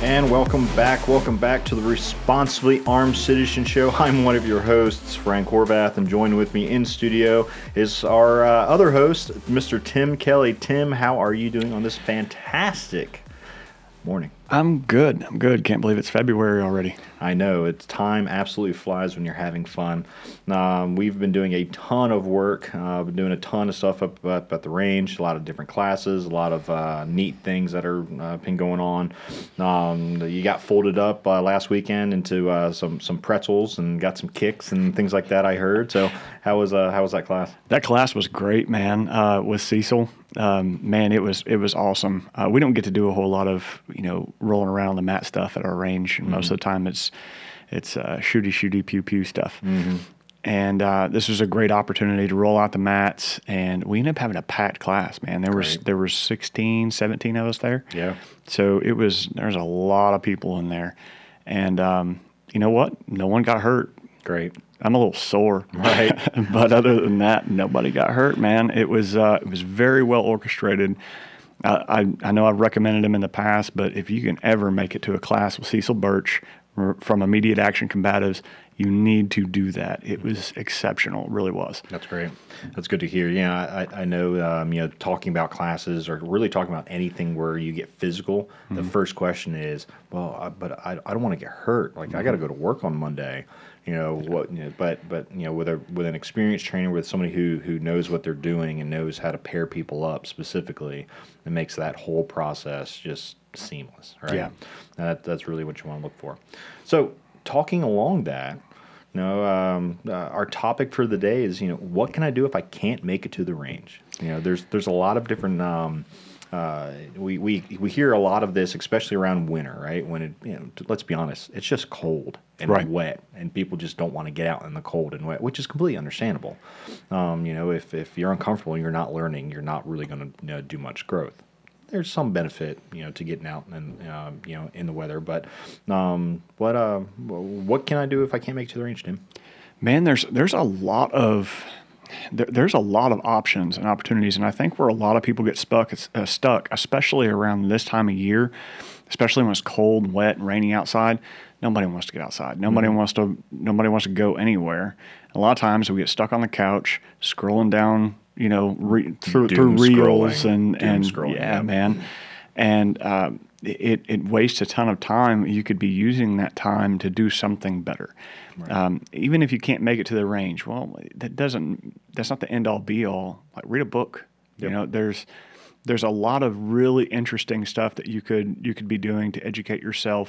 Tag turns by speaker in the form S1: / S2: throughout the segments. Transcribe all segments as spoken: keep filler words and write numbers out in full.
S1: And welcome back. Welcome back to the Responsibly Armed Citizen Show. I'm one of your hosts, Frank Horvath, and joined with me in studio is our uh, other host, Mister Tim Kelly. Tim, how are you doing on this fantastic morning?
S2: I'm good. I'm good. Can't believe it's February already.
S1: I know. It's time absolutely flies when you're having fun. Um, we've been doing a ton of work. Uh, been doing a ton of stuff up, up at the range, a lot of different classes, a lot of uh, neat things that are uh, been going on. Um, you got folded up uh, last weekend into uh, some some pretzels and got some kicks and things like that, I heard. So how was uh, how was that class?
S2: That class was great, man, uh, with Cecil. Um, man, it was it was awesome. Uh, we don't get to do a whole lot of, you know, rolling around on the mat stuff at our range. And mm-hmm. most of the time it's it's uh, shooty, shooty, pew, pew stuff. Mm-hmm. And uh, this was a great opportunity to roll out the mats. And we ended up having a packed class, man. There was, there was sixteen, seventeen of us there.
S1: Yeah.
S2: So it was, there's a lot of people in there. And um, you know what? No one got hurt.
S1: Great.
S2: I'm a little sore,
S1: right?
S2: But other than that, nobody got hurt, man. It was uh, it was very well orchestrated. Uh, I I know I've recommended him in the past, but if you can ever make it to a class with Cecil Birch from Immediate Action Combatives, you need to do that. It was exceptional. It really was.
S1: That's great. That's good to hear. Yeah, I, I know, um, you know, talking about classes or really talking about anything where you get physical, mm-hmm. the first question is, well, I, but I, I don't want to get hurt. Like, mm-hmm. I got to go to work on Monday. You know what? You know, but but you know, with a with an experienced trainer, with somebody who who knows what they're doing and knows how to pair people up specifically, it makes that whole process just seamless, right?
S2: Yeah,
S1: that that's really what you want to look for. So, talking along that, you know, um, uh, our topic for the day is, you know, what can I do if I can't make it to the range? You know, there's there's a lot of different. Um, Uh, we, we we hear a lot of this, especially around winter, right? When it, you know, let's be honest, it's just cold and
S2: right.
S1: wet, and people just don't want to get out in the cold and wet, which is completely understandable. Um, you know, if if you're uncomfortable and you're not learning, you're not really going to, you know, do much growth. There's some benefit, you know, to getting out and uh, you know, in the weather, but um, what uh, what can I do if I can't make it to the range, Tim?
S2: Man, there's there's a lot of There, there's a lot of options and opportunities, and I think where a lot of people get stuck, uh, stuck, especially around this time of year, especially when it's cold and wet and rainy outside. Nobody wants to get outside. Nobody mm-hmm. wants to. Nobody wants to go anywhere. A lot of times we get stuck on the couch, scrolling down, you know, re, through, through reels and
S1: Doom
S2: and
S1: scrolling,
S2: yeah,
S1: yeah,
S2: man, and uh, it it wastes a ton of time. You could be using that time to do something better. Right. Um, even if you can't make it to the range, well, that doesn't. That's not the end all be all. Like, read a book. Yep. You know, there's there's a lot of really interesting stuff that you could you could be doing to educate yourself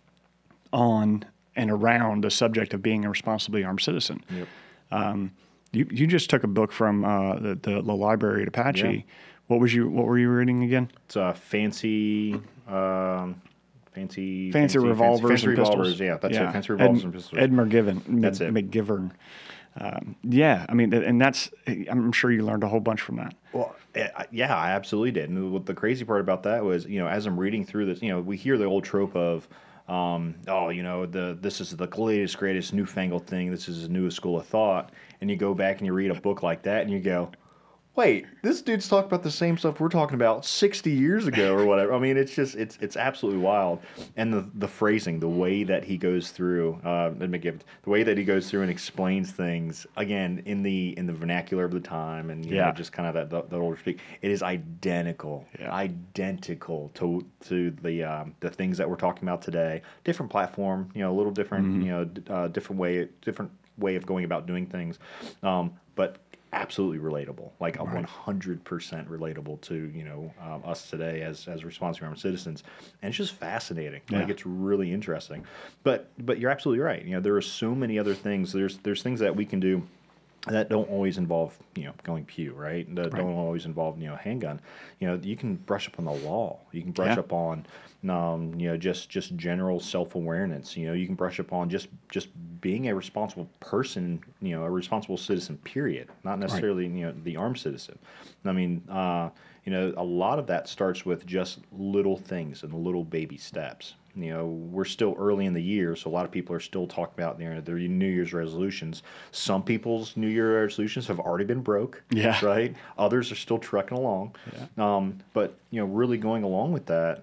S2: on and around the subject of being a responsibly armed citizen.
S1: Yep. Um,
S2: you you just took a book from uh, the, the the library at Apache. Yeah. What was you What were you reading again?
S1: It's a fancy. Um, Fancy,
S2: fancy, fancy revolvers,
S1: fancy, fancy
S2: and
S1: revolvers.
S2: pistols.
S1: Yeah, that's
S2: yeah.
S1: it. Fancy revolvers
S2: Ed,
S1: and pistols.
S2: Ed McGivern.
S1: That's it.
S2: McGivern. Um, yeah, I mean, and that's. I'm sure you learned a whole bunch from that.
S1: Well, yeah, I absolutely did. And what the crazy part about that was, you know, as I'm reading through this, you know, we hear the old trope of, um, oh, you know, the this is the latest, greatest, newfangled thing. This is the newest school of thought. And you go back and you read a book like that, and you go, wait, this dude's talking about the same stuff we're talking about sixty years ago or whatever. I mean, it's just, it's it's absolutely wild. And the the phrasing, the way that he goes through, uh, let me give it, the way that he goes through and explains things, again, in the in the vernacular of the time and, you
S2: yeah.
S1: know, just kind of that, that, that older speak, it is identical, yeah. identical to to the um, the things that we're talking about today. Different platform, you know, a little different, mm-hmm. you know, uh, different way, different way of going about doing things. Um, but absolutely relatable, like a right. one hundred percent relatable to, you know, um, us today as as responsible armed citizens, and it's just fascinating. Yeah. Like, it's really interesting. But but you're absolutely right. You know, there are so many other things. There's there's things that we can do that don't always involve, you know, going pew, right? That right. don't always involve, you know, handgun. You know, you can brush up on the law. You can brush yeah. up on, um, you know, just just general self-awareness. You know, you can brush up on just just being a responsible person, you know, a responsible citizen, period. Not necessarily, right. you know, the armed citizen. I mean, uh, you know, a lot of that starts with just little things and little baby steps. You know, we're still early in the year, so a lot of people are still talking about, you know, their New Year's resolutions. Some people's New Year resolutions have already been broke,
S2: yeah.
S1: right? Others are still trucking along. Yeah. Um, but, you know, really going along with that,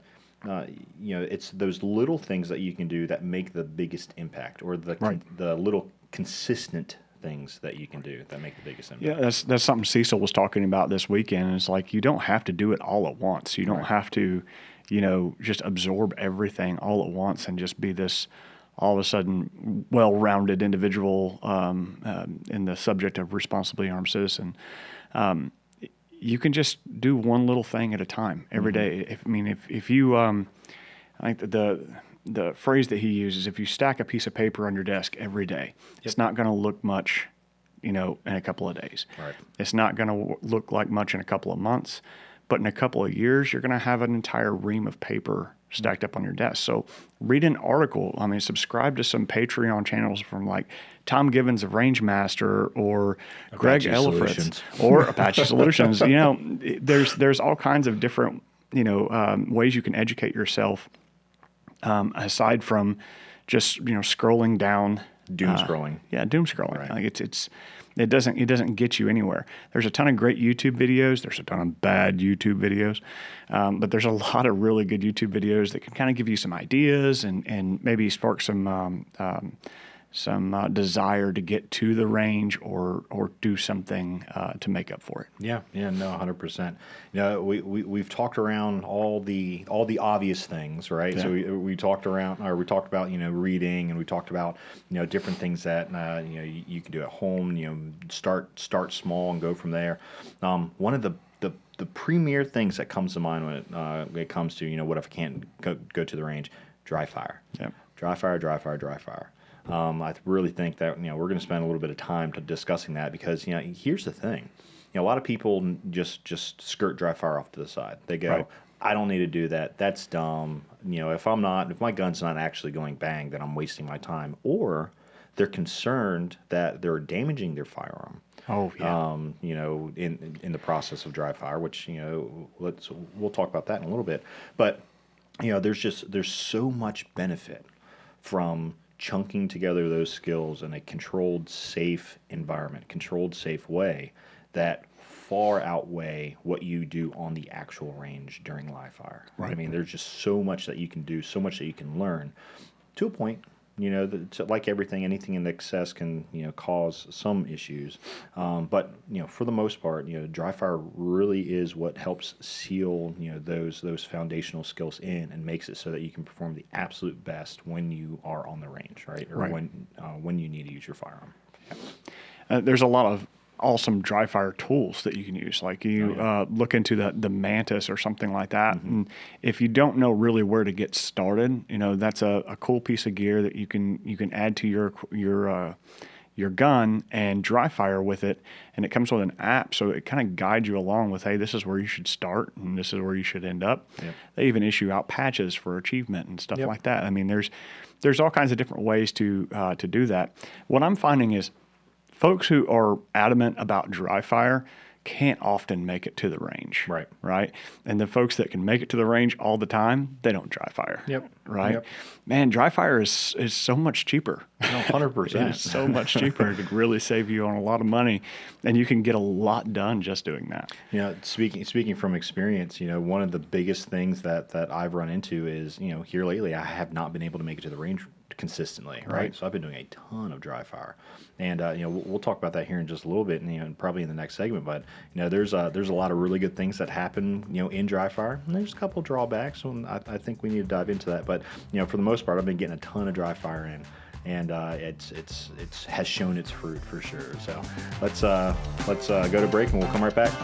S1: uh, you know, it's those little things that you can do that make the biggest impact, or the
S2: Right.
S1: the little consistent things that you can do that make the biggest impact.
S2: Yeah, that's that's something Cecil was talking about this weekend. It's like you don't have to do it all at once. You don't
S1: Right.
S2: have to, you know, just absorb everything all at once and just be this all of a sudden well-rounded individual um, um, in the subject of responsibly armed citizen. Um, you can just do one little thing at a time every
S1: Mm-hmm.
S2: day. If, I mean, if if you, um, I think the the phrase that he uses, if you stack a piece of paper on your desk every day, it's not going to look much, you know, in a couple of days.
S1: Right.
S2: It's not going to look like much in a couple of months, but in a couple of years, you're going to have an entire ream of paper stacked up on your desk. So read an article. I mean, subscribe to some Patreon channels from like Tom Givens of Rangemaster or Greg
S1: Apache
S2: Ellifritz
S1: Solutions.
S2: or Apache Solutions. You know, there's there's all kinds of different, you know, um, ways you can educate yourself um, aside from just, you know, scrolling down.
S1: Doom
S2: uh,
S1: scrolling.
S2: Yeah, doom scrolling.
S1: Right.
S2: Like it's it's it doesn't it doesn't get you anywhere. There's a ton of great YouTube videos. There's a ton of bad YouTube videos, um, but there's a lot of really good YouTube videos that can kind of give you some ideas and and maybe spark some um, um, some uh, desire to get to the range or or do something uh, to make up for it.
S1: Yeah, yeah, no, one hundred percent. You know, we, we, we've talked around all the all the obvious things, right?
S2: Yeah.
S1: So we, we talked around, or we talked about, you know, reading, and we talked about, you know, different things that, uh, you know, you, you can do at home, you know, start start small and go from there. Um, one of the, the, the premier things that comes to mind when it, uh, it comes to, you know, what if I can't go, go to the range? Dry fire.
S2: Yeah.
S1: Dry fire, dry fire, dry fire. Um, I really think that, you know, we're going to spend a little bit of time to discussing that because, you know, here's the thing. You know, a lot of people just just skirt dry fire off to the side. They go,
S2: Right.
S1: I don't need to do that. That's dumb. You know, if I'm not, if my gun's not actually going bang, then I'm wasting my time. Or they're concerned that they're damaging their firearm.
S2: Oh yeah.
S1: Um, you know, in in the process of dry fire, which, you know, let's we'll talk about that in a little bit. But, you know, there's just there's so much benefit from chunking together those skills in a controlled, safe environment, controlled, safe way that far outweigh what you do on the actual range during live fire.
S2: Right.
S1: I mean, there's just so much that you can do, so much that you can learn to a point. You know, that, like everything, anything in excess can, you know, cause some issues. Um, but, you know, for the most part, you know, dry fire really is what helps seal, you know, those those foundational skills in and makes it so that you can perform the absolute best when you are on the range, right? Or
S2: Right.
S1: when uh, when you need to use your firearm.
S2: Uh, there's a lot of awesome dry fire tools that you can use. Like you
S1: Oh, yeah.
S2: uh, look into the, the Mantis or something like that.
S1: Mm-hmm.
S2: And if you don't know really where to get started, you know, that's a, a cool piece of gear that you can you can add to your your uh, your gun and dry fire with it. And it comes with an app, so it kind of guides you along with, hey, this is where you should start and this is where you should end up.
S1: Yep.
S2: They even issue out patches for achievement and stuff
S1: Yep.
S2: like that. I mean, there's there's all kinds of different ways to uh, to do that. What I'm finding is folks who are adamant about dry fire can't often make it to the range.
S1: Right.
S2: Right. And the folks that can make it to the range all the time, they don't dry fire.
S1: Yep.
S2: Right.
S1: Yep.
S2: Man, dry fire is, is so much cheaper.
S1: No, one hundred
S2: It
S1: percent.
S2: is so much cheaper. It could really save you on a lot of money, and you can get a lot done just doing that.
S1: You know, speaking speaking from experience, you know, one of the biggest things that that I've run into is, you know, here lately I have not been able to make it to the range consistently, right?
S2: Right.
S1: So I've been doing a ton of dry fire, and uh, you know, we'll, we'll talk about that here in just a little bit, and you know, probably in the next segment. But you know, there's a there's a lot of really good things that happen, you know, in dry fire. And there's a couple drawbacks, and I, I think we need to dive into that. But you know, for the most part, I've been getting a ton of dry fire in. And uh, it's it's it's has shown its fruit for sure. So let's uh, let's uh, go to break, and we'll come right back.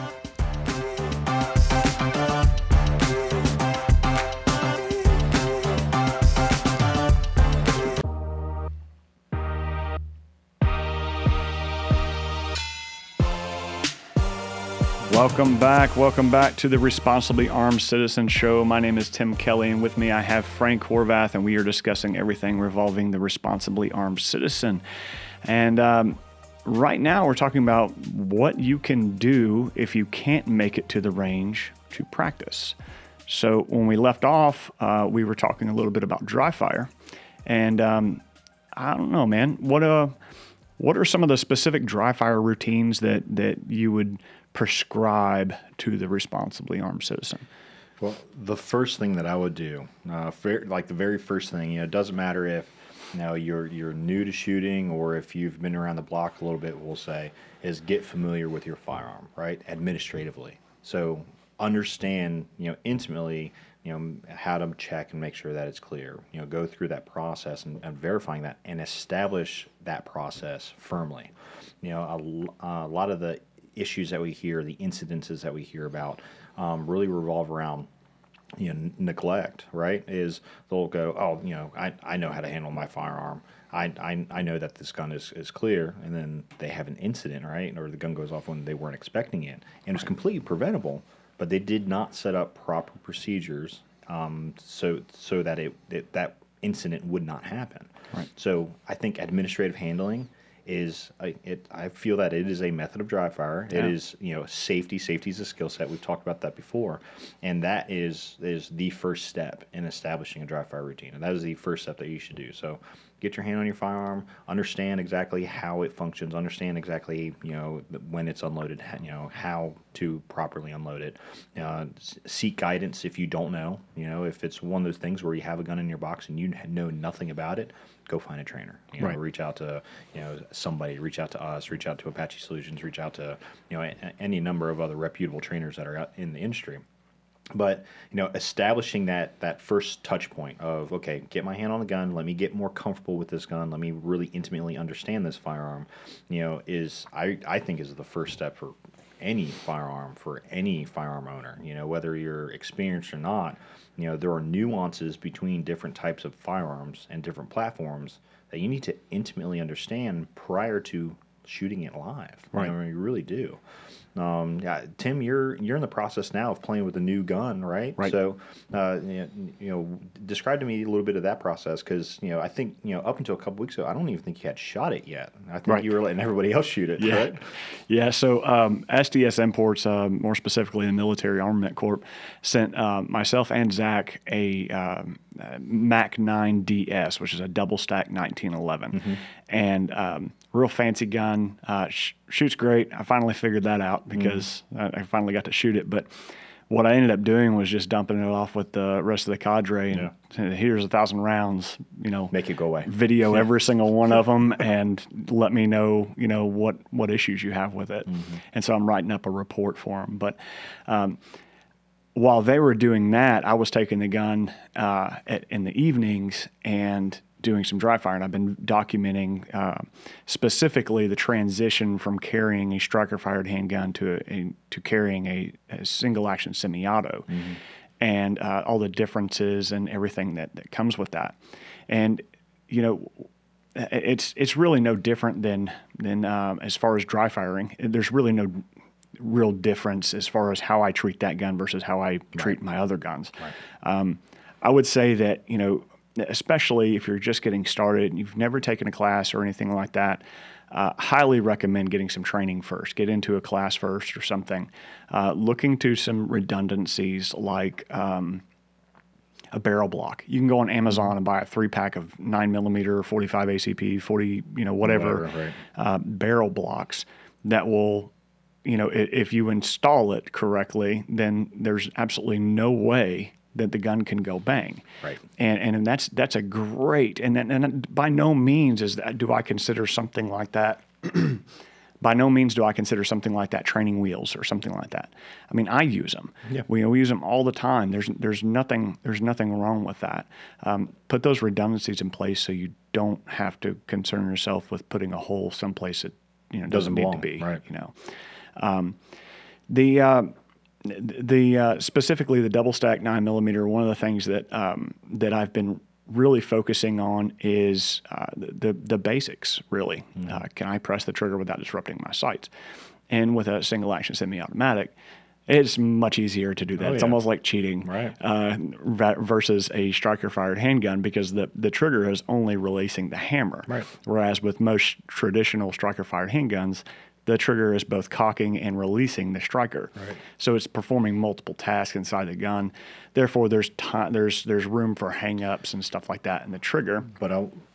S2: Welcome back. Welcome back to the Responsibly Armed Citizen Show. My name is Tim Kelly, and with me I have Frank Horvath, and we are discussing everything revolving the responsibly armed citizen. And um, right now we're talking about what you can do if you can't make it to the range to practice. So when we left off, uh, we were talking a little bit about dry fire. And um, I don't know, man. What uh, what are some of the specific dry fire routines that, that you would prescribe to the responsibly armed citizen?
S1: Well, the first thing that I would do, uh, fair, like the very first thing, you know, it doesn't matter if you know you're you're new to shooting or if you've been around the block a little bit. We'll say is get familiar with your firearm, right? Administratively, so understand, you know, intimately, you know, how to check and make sure that it's clear. You know, go through that process and, and verifying that and establish that process firmly. You know, a, a lot of the issues that we hear, the incidences that we hear about, um, really revolve around, you know, neglect, right? Is they'll go, oh, you know, I, I know how to handle my firearm. I, I, I know that this gun is, is clear. And then they have an incident, right? Or the gun goes off when they weren't expecting it. And it's completely preventable, but they did not set up proper procedures um, so so that it, it that incident would not happen.
S2: Right.
S1: So I think administrative handling is I, it, I feel that it is a method of dry fire.
S2: Yeah.
S1: It is, you know, safety. Safety is a skill set. We've talked about that before, and that is is the first step in establishing a dry fire routine. And that is the first step that you should do. So, get your hand on your firearm, understand exactly how it functions, understand exactly, you know, when it's unloaded, you know, how to properly unload it. Uh, seek guidance if you don't know. You know, if it's one of those things where you have a gun in your box and you know nothing about it, go find a trainer. You know,
S2: Right.
S1: reach out to, you know, somebody, reach out to us, reach out to Apache Solutions, reach out to, you know, a, any number of other reputable trainers that are out in the industry. But, you know, establishing that that first touch point of, okay, get my hand on the gun, let me get more comfortable with this gun, let me really intimately understand this firearm, you know, is, I, I think is the first step for any firearm, for any firearm owner, you know, whether you're experienced or not. You know, there are nuances between different types of firearms and different platforms that you need to intimately understand prior to shooting it live.
S2: Right.
S1: You know, you really do. Um, yeah, Tim, you're you're in the process now of playing with a new gun, right?
S2: Right.
S1: So, uh, you know, describe to me a little bit of that process, because you know, I think you know, up until a couple weeks ago, I don't even think you had shot it yet. I think
S2: Right.
S1: you were letting everybody else shoot it.
S2: Yeah,
S1: Correct?
S2: yeah. So um, S D S Imports, uh, more specifically the Military Armament Corp, sent uh, myself and Zach a um, uh, Mac nine D S, which is a double stack nineteen eleven,
S1: Mm-hmm.
S2: and um, real fancy gun. Uh, sh- shoots great. I finally figured that out because
S1: Mm-hmm.
S2: I, I finally got to shoot it. But what I ended up doing was just dumping it off with the rest of the cadre and
S1: Yeah.
S2: here's a thousand rounds. You know,
S1: Make it go away.
S2: video every single one of them and let me know, you know, what, what issues you have with it.
S1: Mm-hmm.
S2: And so I'm writing up a report for them. But um, while they were doing that, I was taking the gun uh, at, in the evenings and doing some dry fire. And I've been documenting uh, specifically the transition from carrying a striker-fired handgun to a, a, to carrying a, a single-action semi-auto. Mm-hmm. And uh, all the differences and everything that, that comes with that. And, you know, it's it's really no different than, than um, as far as dry firing. There's really no real difference as far as how I treat that gun versus how I treat
S1: Right.
S2: my other guns.
S1: Right.
S2: Um, I would say that, you know, especially if you're just getting started and you've never taken a class or anything like that, Uh, highly recommend getting some training first. Get into a class first or something. Uh, looking to some redundancies like um, a barrel block. You can go on Amazon and buy a three pack of nine millimeter, forty-five A C P, forty, you know, whatever,
S1: Whatever, right.
S2: uh, barrel blocks that will, you know, if, if you install it correctly, then there's absolutely no way that the gun can go bang.
S1: Right.
S2: And and that's that's a great, and and, and by no means is that, do I consider something like that, by no means do I consider something like that training wheels or something like that. I mean, I use them.
S1: Yeah.
S2: We, we use them all the time. There's there's nothing there's nothing wrong with that. Um, put those redundancies in place so you don't have to concern yourself with putting a hole someplace that, you know, doesn't,
S1: Doesn't
S2: need
S1: belong,
S2: to be.
S1: right.
S2: You know, um, the uh, the uh, specifically the double stack nine millimeter. One of the things that um, that I've been really focusing on is uh, the, the the basics. Really, mm-hmm. uh, can I press the trigger without disrupting my sights? And with a single action semi-automatic, it's much easier to do that.
S1: Oh,
S2: it's
S1: yeah.
S2: almost like cheating,
S1: Right.
S2: uh, versus a striker-fired handgun, because the the trigger is only releasing the hammer.
S1: Right.
S2: Whereas with most traditional striker-fired handguns, the trigger is both cocking and releasing the striker.
S1: Right.
S2: So it's performing multiple tasks inside the gun. Therefore, there's time, there's there's room for hang-ups and stuff like that in the trigger.
S1: But I,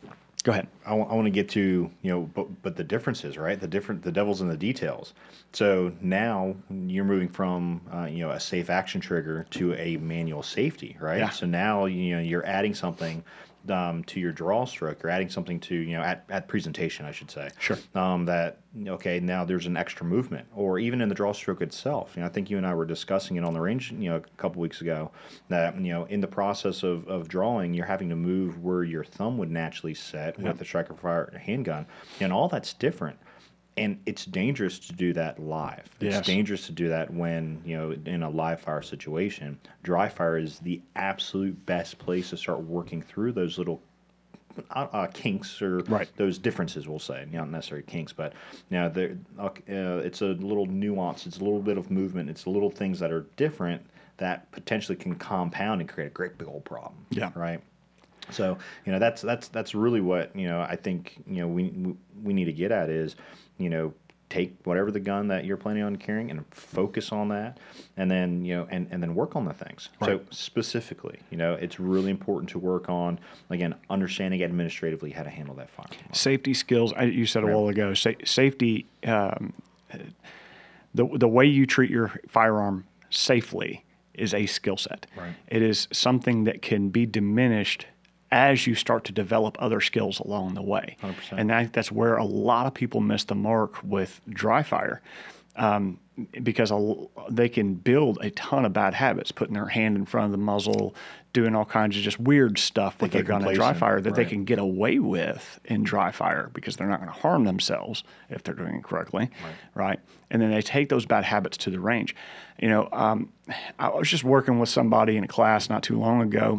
S2: Go ahead.
S1: I want to get to, you know, but but the differences, right? The different, the devil's in the details. So now you're moving from, uh, you know, a safe action trigger to a manual safety, right?
S2: Yeah.
S1: So now, you know, you're adding something um, to your draw stroke. You're adding something to, you know, at, at presentation, I should say.
S2: Sure.
S1: Um, that, okay, now there's an extra movement, or even in the draw stroke itself. You know, I think you and I were discussing it on the range, you know, a couple weeks ago, that, you know, in the process of, of drawing, you're having to move where your thumb would naturally set
S2: Yep.
S1: with the striker fire handgun, and all that's different. And it's dangerous to do that live. It's
S2: Yes.
S1: dangerous to do that when, you know, in a live fire situation. Dry fire is the absolute best place to start working through those little uh, uh, kinks or
S2: Right.
S1: those differences, we'll say. Not necessarily kinks, but, you know, they're, uh, it's a little nuance. It's a little bit of movement. It's little things that are different that potentially can compound and create a great big old problem.
S2: Yeah.
S1: Right? So, you know, that's that's that's really what, you know, I think, you know, we we, we need to get at is, you know, take whatever the gun that you're planning on carrying and focus on that, and then, you know, and, and then work on the things.
S2: Right.
S1: So specifically, you know, it's really important to work on, again, understanding administratively how to handle that firearm.
S2: Safety skills. I, you said a
S1: Right.
S2: while ago. Sa- safety. Um, the the way you treat your firearm safely is a skill set.
S1: Right.
S2: It is something that can be diminished as you start to develop other skills along the way.
S1: one hundred percent.
S2: And I think that's where a lot of people miss the mark with dry fire. Um, because a, they can build a ton of bad habits, putting their hand in front of the muzzle, doing all kinds of just weird stuff with
S1: They
S2: their
S1: get
S2: gun in dry
S1: complacent,
S2: fire that they
S1: right.
S2: can get away with in dry fire because they're not going to harm themselves if they're doing it correctly, right. right? And then they take those bad habits to the range. You know, um, I was just working with somebody in a class not too long ago,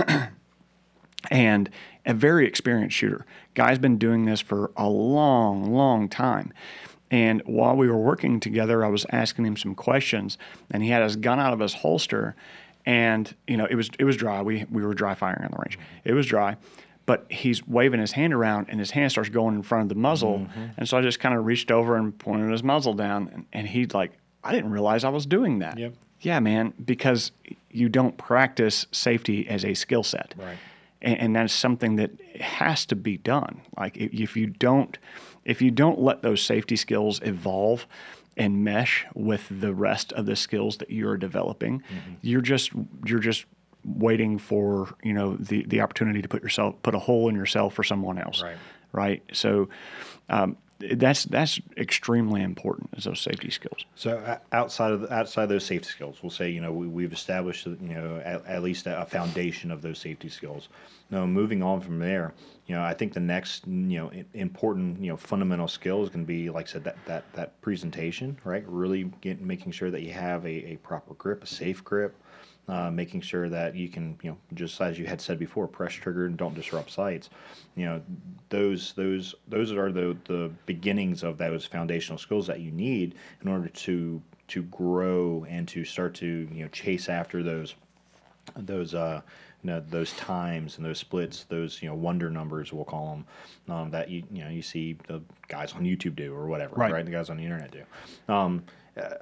S2: and a very experienced shooter. Guy's been doing this for a long, long time. And while we were working together, I was asking him some questions, and he had his gun out of his holster, and you know it was it was dry. We we were dry firing on the range. It was dry, but he's waving his hand around, and his hand starts going in front of the muzzle. Mm-hmm. And so I just kind of reached over and pointed his muzzle down, and, and he's like, "I didn't realize I was doing that."
S1: Yep.
S2: Yeah, man, because you don't practice safety as a skill set.
S1: Right.
S2: And, and that's something that has to be done. Like if, if you don't, if you don't let those safety skills evolve and mesh with the rest of the skills that you're developing, mm-hmm. you're just you're just waiting for you know the the opportunity to put yourself put a hole in yourself for someone else.
S1: Right.
S2: Right. So. Um, That's that's extremely important as those safety skills.
S1: So uh, outside of the, outside those safety skills, we'll say you know we, we've established you know at, at least a, a foundation of those safety skills. Now moving on from there, you know I think the next you know important you know fundamental skill is going to be like I said that that that presentation, right? Really get, making sure that you have a, a proper grip, a safe grip. Uh, making sure that you can, you know, just as you had said before, press trigger and don't disrupt sights. You know, those those those are the the beginnings of those foundational skills that you need in order to to grow and to start to you know chase after those those uh you know those times and those splits, those you know wonder numbers we'll call them, um, that you you know you see the guys on YouTube do or whatever,
S2: right?
S1: right? The guys on the internet do. Um, uh,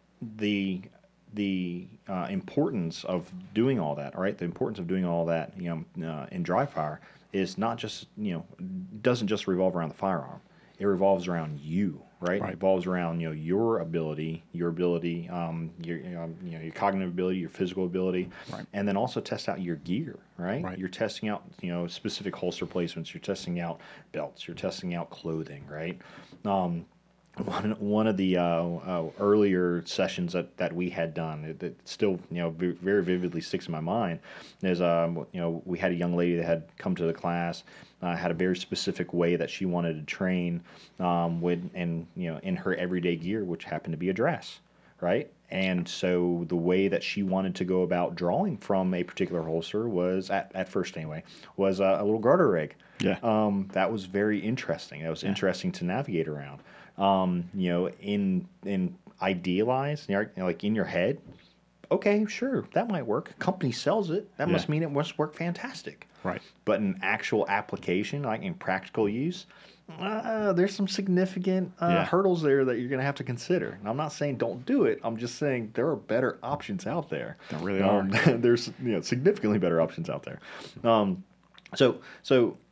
S1: the the uh, importance of doing all that, right? The importance of doing all that, you know, uh, in dry fire is not just, you know, doesn't just revolve around the firearm. It revolves around you, right?
S2: Right.
S1: It revolves around, you know, your ability, your ability, um, your, um, you know, your cognitive ability, your physical ability,
S2: right.
S1: And then also test out your gear, right?
S2: Right.
S1: You're testing out, you know, specific holster placements. You're testing out belts. You're testing out clothing, right? Um, One, one of the uh, uh, earlier sessions that, that we had done, it, it still you know v- very vividly sticks in my mind. Is um, you know we had a young lady that had come to the class, uh, had a very specific way that she wanted to train, um, with and you know in her everyday gear, which happened to be a dress, right? And so the way that she wanted to go about drawing from a particular holster was at, at first anyway was a, a little garter rig.
S2: Yeah.
S1: Um, that was very interesting. That was
S2: Yeah.
S1: interesting to navigate around. Um, you know, in in idealized, you know, like in your head, okay, sure, that might work. Company sells it. That
S2: Yeah.
S1: must mean it must work fantastic.
S2: Right.
S1: But in actual application, like in practical use, uh, there's some significant uh,
S2: Yeah.
S1: hurdles there that you're going to have to consider. And I'm not saying don't do it. I'm just saying there are better options out there.
S2: There really
S1: um,
S2: are.
S1: There's you know significantly better options out there. Um, so so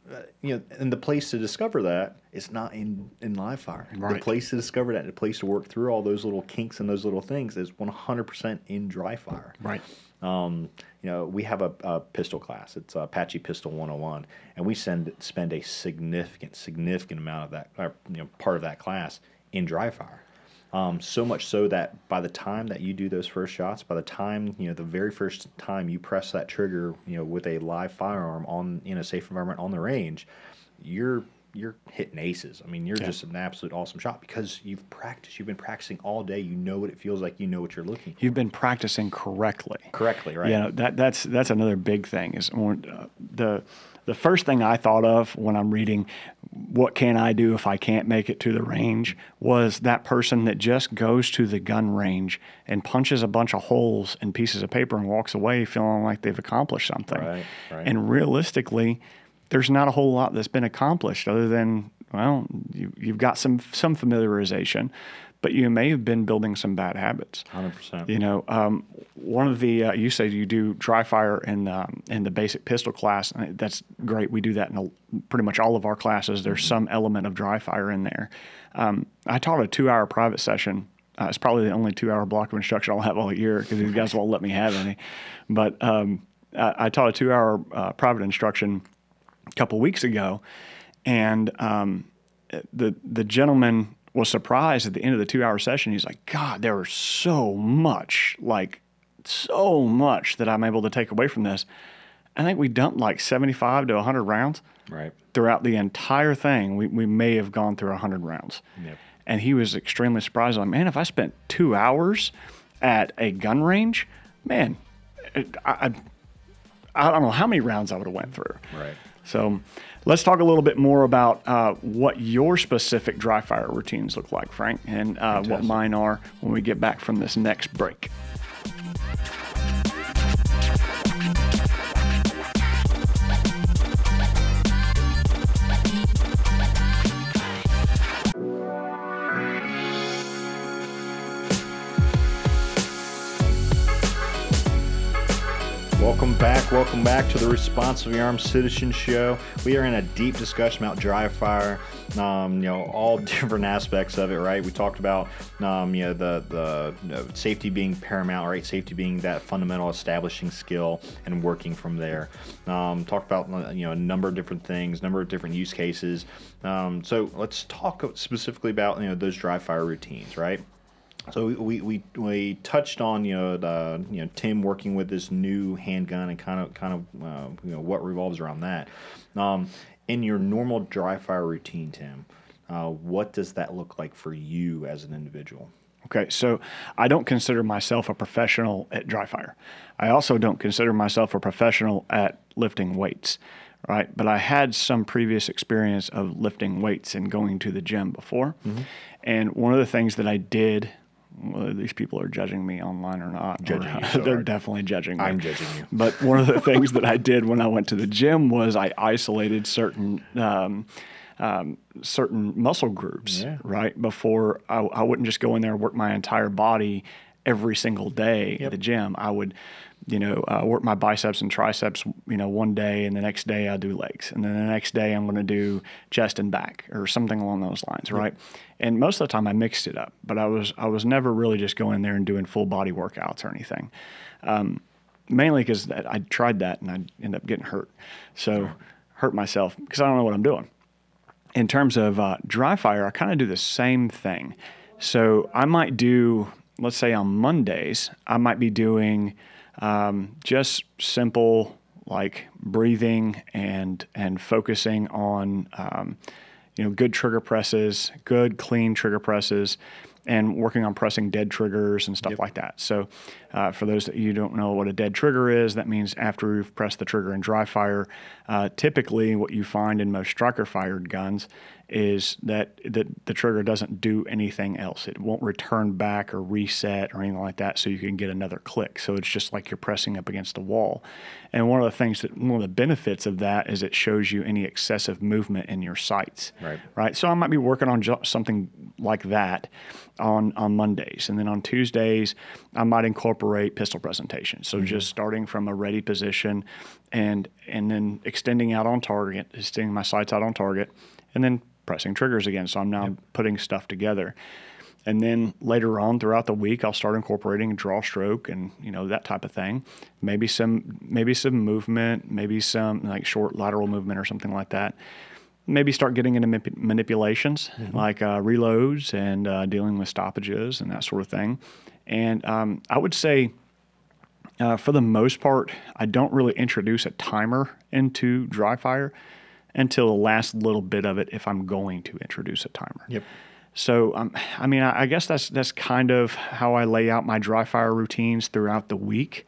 S1: uh, you know, and the place to discover that is not in, in live fire.
S2: Right.
S1: The place to discover that, the place to work through all those little kinks and those little things is one hundred percent in dry fire.
S2: Right.
S1: Um, you know, we have a, a pistol class. It's Apache Pistol one oh one, and we send spend a significant, significant amount of that, or, you know, part of that class in dry fire. Um, so much so that by the time that you do those first shots, by the time, you know, the very first time you press that trigger, you know, with a live firearm on in a safe environment on the range, you're you're hitting aces. I mean, you're yeah. just an absolute awesome shot because you've practiced. You've been practicing all day. You know what it feels like. You know what you're looking for.
S2: You've been practicing correctly.
S1: Correctly, right?
S2: Yeah, you know, that that's that's another big thing is when, uh, the the first thing I thought of when I'm reading what can I do if I can't make it to the range was that person that just goes to the gun range and punches a bunch of holes in pieces of paper and walks away feeling like they've accomplished something.
S1: Right, right.
S2: And realistically, there's not a whole lot that's been accomplished other than, well, you, you've got some some familiarization, but you may have been building some bad habits.
S1: one hundred percent.
S2: You know, um, one of the, uh, you say you do dry fire in, um, in the basic pistol class. And that's great. We do that in a, pretty much all of our classes. There's mm-hmm. some element of dry fire in there. Um, I taught a two-hour private session. Uh, it's probably the only two-hour block of instruction I'll have all year because these guys won't let me have any. But um, I, I taught a two-hour uh, private instruction a couple weeks ago, and um, the the gentleman was surprised at the end of the two-hour session. He's like, God, there was so much, like so much that I'm able to take away from this. I think we dumped like seventy-five to one hundred rounds.
S1: Right.
S2: Throughout the entire thing, we, we may have gone through one hundred rounds.
S1: Yep. And
S2: he was extremely surprised. Like, man, if I spent two hours at a gun range, man, I, I, I don't know how many rounds I would have went through.
S1: Right.
S2: So let's talk a little bit more about uh, what your specific dry fire routines look like, Frank, and uh, what mine are when we get back from this next break.
S1: Welcome back. Welcome back to the Responsibly Armed Citizen Show. We are in a deep discussion about dry fire, um, you know, all different aspects of it, right? We talked about, um, you know, the the you know, safety being paramount, right? Safety being that fundamental establishing skill and working from there. Um, talked about, you know, a number of different things, number of different use cases. Um, so let's talk specifically about, you know, those dry fire routines, right? So we, we we touched on, you know, the, you know, Tim working with this new handgun and kind of kind of uh, you know, what revolves around that. Um, in your normal dry fire routine, Tim, uh, what does that look like for you as an individual?
S2: Okay, so I don't consider myself a professional at dry fire. I also don't consider myself a professional at lifting weights, right? But I had some previous experience of lifting weights and going to the gym before. Mm-hmm. And one of the things that I did, whether these people are judging me online or not,
S1: judging
S2: or,
S1: you, so
S2: they're
S1: hard.
S2: Definitely judging me.
S1: I'm judging you.
S2: But one of the things that I did when I went to the gym was I isolated certain um, um, certain muscle groups, yeah. right? Before I, I wouldn't just go in there and work my entire body every single day yep. at the gym. I would, you know, uh, work my biceps and triceps, you know, one day, and the next day I'll do legs. And then the next day I'm going to do chest and back or something along those lines, right? Yep. And most of the time I mixed it up, but I was I was never really just going in there and doing full body workouts or anything. Um, mainly because I tried that and I ended up getting hurt. So sure. hurt myself because I don't know what I'm doing. In terms of uh, dry fire, I kind of do the same thing. So I might do, let's say on Mondays, I might be doing um, just simple like breathing and and focusing on um, you know good trigger presses, good clean trigger presses, and working on pressing dead triggers and stuff yep. like that. So uh, for those that you don't know what a dead trigger is, that means after you've pressed the trigger in dry fire, uh, typically what you find in most striker-fired guns is that the, the trigger doesn't do anything else. It won't return back or reset or anything like that so you can get another click. So it's just like you're pressing up against the wall. And one of the things that, one of the benefits of that is it shows you any excessive movement in your sights.
S1: Right.
S2: Right. So I might be working on something like that on, on Mondays. And then on Tuesdays, I might incorporate incorporate pistol presentation. So mm-hmm. just starting from a ready position and and then extending out on target, extending my sights out on target, and then pressing triggers again. So I'm now yep. putting stuff together. And then later on throughout the week, I'll start incorporating draw stroke and, you know, that type of thing. Maybe some maybe some movement, maybe some like short lateral movement or something like that. Maybe start getting into manip- manipulations mm-hmm. like uh, reloads and uh, dealing with stoppages and that sort of thing. And um, I would say uh, for the most part, I don't really introduce a timer into dry fire until the last little bit of it if I'm going to introduce a timer.
S1: Yep.
S2: So, um, I mean, I, I guess that's that's kind of how I lay out my dry fire routines throughout the week.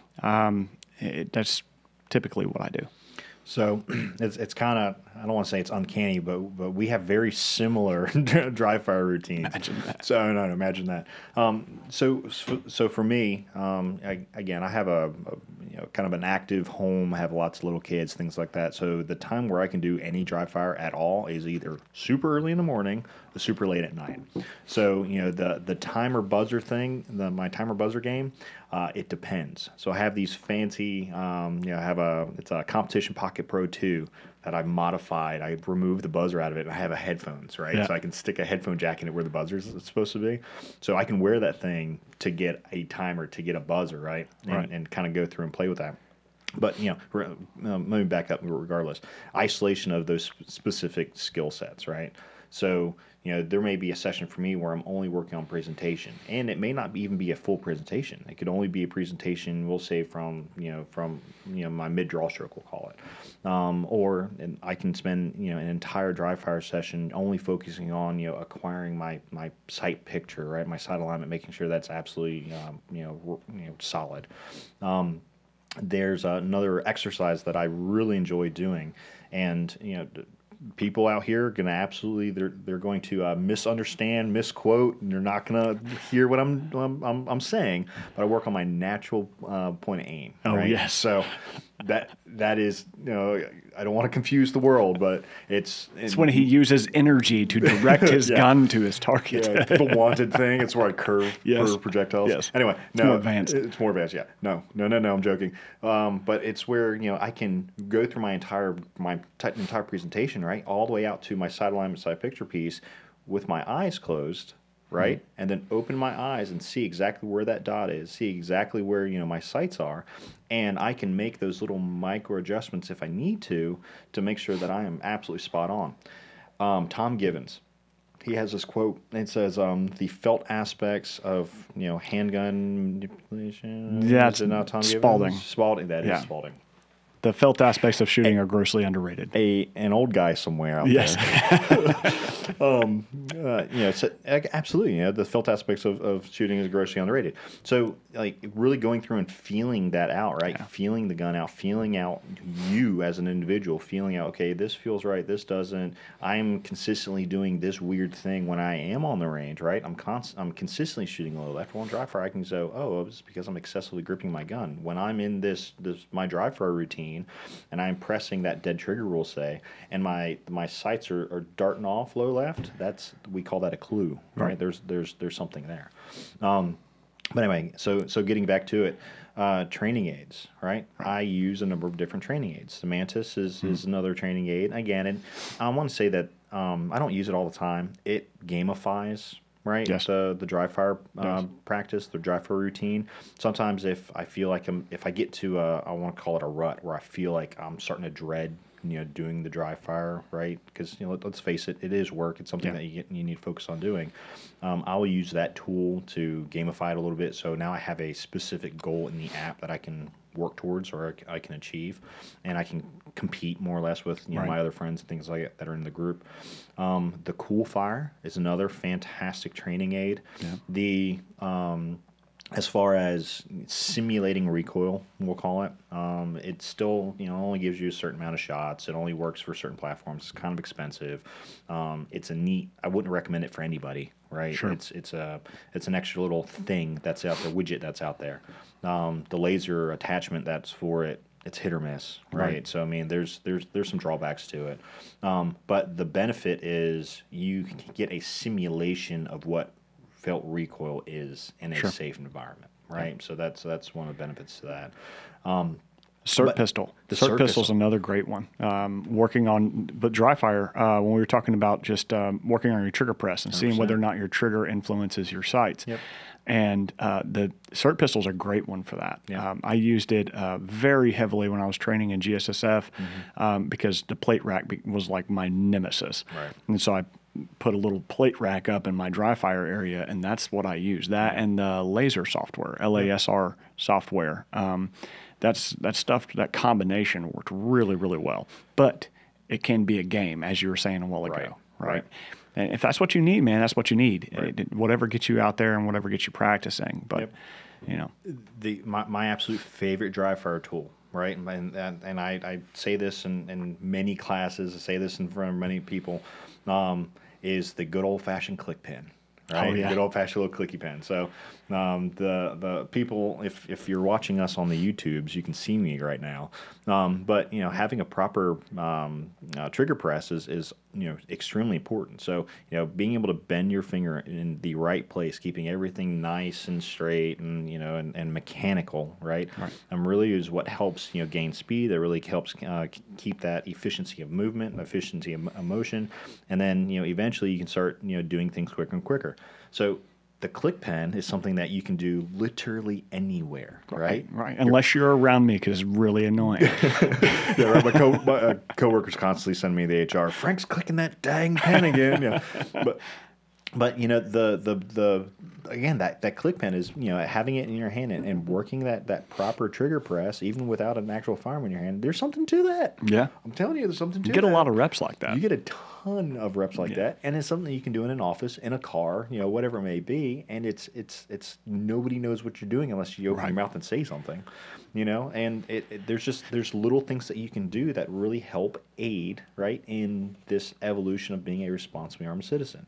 S2: Um, it, that's typically what I do.
S1: So it's it's kind of, I don't want to say it's uncanny, but but we have very similar dry fire routines.
S2: Imagine that.
S1: So no, no imagine that. Um, so so for me, um, I, again, I have a, a you know kind of an active home. I have lots of little kids, things like that. So the time where I can do any dry fire at all is either super early in the morning or super late at night. So you know the the timer buzzer thing, the my timer buzzer game. Uh, it depends. So I have these fancy, um, you know, I have a, it's a Competition Pocket Pro two that I've modified. I removed the buzzer out of it and I have a headphones, right?
S2: Yeah.
S1: So I can stick a headphone jack in it where the buzzer is supposed to be. So I can wear that thing to get a timer, to get a buzzer, right? And,
S2: right.
S1: and kind of go through and play with that. But, you know, um, let me back up regardless. Isolation of those specific skill sets, right? So, you know, there may be a session for me where I'm only working on presentation, and it may not be, even be a full presentation. It could only be a presentation, we'll say from, you know, from, you know, my mid-draw stroke, we'll call it. Um, or and I can spend, you know, an entire dry fire session only focusing on, you know, acquiring my, my sight picture, right, my sight alignment, making sure that's absolutely, um, you know, you know, solid. Um, there's another exercise that I really enjoy doing, and, you know, people out here are going to absolutely, they're they're going to uh, misunderstand, misquote, and they're not going to hear what I'm, I'm I'm I'm saying. But I work on my natural uh, point of aim.
S2: Oh
S1: right?
S2: yes.
S1: So that that is, you know, I don't want to confuse the world, but it's
S2: it's when he uses energy to direct his yeah. gun to his target.
S1: Yeah, the wanted thing. It's where I curve,
S2: yes.
S1: curve projectiles.
S2: Yes.
S1: Anyway,
S2: it's
S1: no,
S2: more advanced.
S1: It's more advanced. Yeah. No, no, no, no. I'm joking. Um, but it's where, you know, I can go through my entire my t- entire presentation, right, all the way out to my side alignment, side picture piece, with my eyes closed. Right, mm-hmm. and then open my eyes and see exactly where that dot is, see exactly where, you know, my sights are, and I can make those little micro adjustments if I need to to make sure that I am absolutely spot on. Um, Tom Givens, he has this quote. It says, um, "The felt aspects of, you know, handgun manipulation."
S2: That's
S1: is it not Tom
S2: Spalding.
S1: Givens? Spalding. That
S2: yeah.
S1: is Spalding.
S2: The felt aspects of shooting a, are grossly underrated.
S1: A an old guy somewhere out
S2: yes.
S1: there. um, uh, you know, so, absolutely. You know, the felt aspects of, of shooting is grossly underrated. So, like, really going through and feeling that out, right? Yeah. Feeling the gun out, feeling out you as an individual, feeling out, okay, this feels right, this doesn't. I'm consistently doing this weird thing when I am on the range, right? I'm const- I'm consistently shooting low left. Well, on dry fire, I can say, oh, it's because I'm excessively gripping my gun. When I'm in this this my dry fire routine, and I'm pressing that dead trigger rule, say, and my my sights are, are darting off low left, that's, we call that a clue, right? right. There's there's there's something there. Um, but anyway, so so getting back to it, uh, training aids, right? right? I use a number of different training aids. The Mantis is, mm. is another training aid. Again, and I want to say that um, I don't use it all the time. It gamifies, right?
S2: Yes.
S1: The the dry fire uh,
S2: yes.
S1: practice, the dry fire routine. Sometimes if I feel like I'm, if I get to a, I want to call it a rut, where I feel like I'm starting to dread, you know, doing the dry fire, right? Because, you know, let, let's face it, it is work. It's something yeah. that you get, you need to focus on doing. Um, I will use that tool to gamify it a little bit. So now I have a specific goal in the app that I can work towards, or I can achieve, and I can compete more or less with, you know,
S2: right.
S1: my other friends and things like that that are in the group. Um, the Cool Fire is another fantastic training aid.
S2: Yeah.
S1: The um, as far as simulating recoil, we'll call it, um, it still, you know, only gives you a certain amount of shots. It only works for certain platforms. It's kind of expensive. Um, it's a neat. I wouldn't recommend it for anybody, right?
S2: Sure.
S1: It's it's a it's an extra little thing that's out there, widget that's out there. Um, the laser attachment that's for it, it's hit or miss, right? right? So I mean, there's there's there's some drawbacks to it, um, but the benefit is you can get a simulation of what felt recoil is in a
S2: sure.
S1: safe environment. right?
S2: Yep.
S1: So that's that's one of the benefits to that. Um,
S2: Cert
S1: but
S2: pistol.
S1: the
S2: Cert
S1: Cert
S2: pistol is
S1: pistol.
S2: another great one. Um, working on, but dry fire, uh, when we were talking about just um, working on your trigger press and seeing
S1: one hundred percent.
S2: whether or not your trigger influences your sights.
S1: Yep.
S2: And uh, the Cert pistol is a great one for that.
S1: Yeah.
S2: Um, I used it uh, very heavily when I was training in G S S F
S1: Mm-hmm.
S2: um, because the plate rack be- was like my nemesis.
S1: Right.
S2: And so I put a little plate rack up in my dry fire area, and that's what I use. That and the laser software, L A S R software. Um, that's that stuff. That combination worked really, really well. But it can be a game, as you were saying a while ago,
S1: Right.
S2: right?
S1: Right.
S2: And if that's what you need, man, that's what you need.
S1: Right.
S2: It- whatever gets you out there and whatever gets you practicing. But
S1: Yep.
S2: you know,
S1: the my, my absolute favorite dry fire tool, right? And and, and I, I say this in, in many classes, I say this in front of many people, um, is the good old fashioned click pen. Right,
S2: Oh, yeah.
S1: good old fashioned little clicky pen. So, um, the the people, if if you're watching us on the YouTubes, you can see me right now. Um, but you know, having a proper um, uh, trigger press is is you know extremely important. So, you know, being able to bend your finger in the right place, keeping everything nice and straight, and you know, and, and mechanical, right?
S2: Right.
S1: Um, really is what helps you know gain speed. That really helps uh, keep that efficiency of movement, efficiency of, of motion, and then you know eventually you can start you know doing things quicker and quicker. So the click pen is something that you can do literally anywhere, right?
S2: Right. Unless you're around me, because it's really annoying.
S1: Yeah, right. My, co- my uh, coworkers constantly send me the H R. Frank's clicking that dang pen again. Yeah, but but you know the the the again that that click pen is you know having it in your hand and, and working that that proper trigger press even without an actual firearm in your hand. There's something to that.
S2: Yeah.
S1: I'm telling you, there's something to
S2: You get
S1: that.
S2: a lot of reps like that.
S1: You get a ton of reps like
S2: Yeah.
S1: that, and it's something you can do in an office, in a car, you know, whatever it may be. And it's it's it's nobody knows what you're doing unless you open
S2: Right.
S1: your mouth and say something, you know. And it, it there's just there's little things that you can do that really help aid right in this evolution of being a responsibly armed citizen.